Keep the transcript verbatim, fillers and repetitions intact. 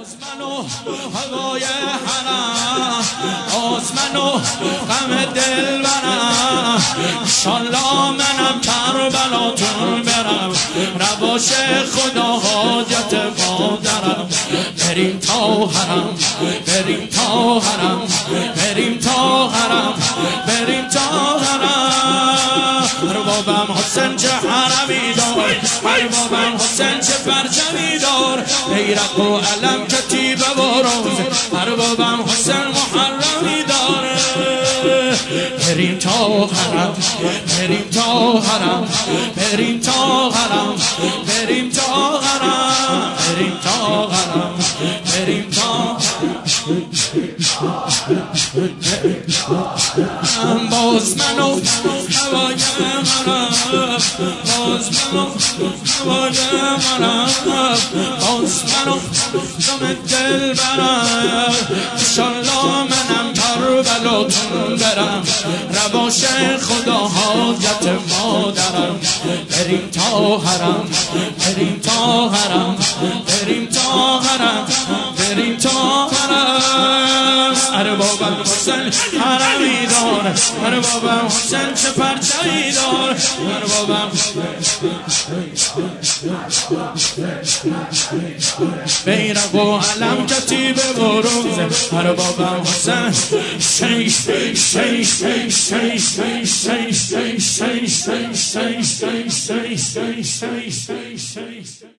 باز منو هوای حرم، باز منو غم دل برم، انشالله منم کربلاتون برم، رواش خدا حاجت مادرم. بریم تا حرم، بریم تا حرم، بریم تا حرم، بریم تا حرم. اربابم حسین چه حرمی دار، اربابم حسین چه پرچمی دار، بیرق و علم کتیبه و روز، اربابم حسین محرمی داره. بریم تا حرم، بریم تا حرم، بریم تا حرم، بریم تا حرم، بریم تا حرم، بریم تا حرم. باز منو هوای حرم، باز منو هوای حرم، باز منو غم دل برم، انشالله منم کربلاتون برم، رواش خدا حاجت مادرم. بریم تا حرم، بریم تا حرم، بریم تا حرم، بریم تا حرم. اربابم حسین حرمی دار، اربابم حسین چه پرچمی دار، اربابم بیرق و علم کتیبه و روز، اربابم حسین شی شی شی شی شی شی شی شی شی شی شی شی شی شی شی شی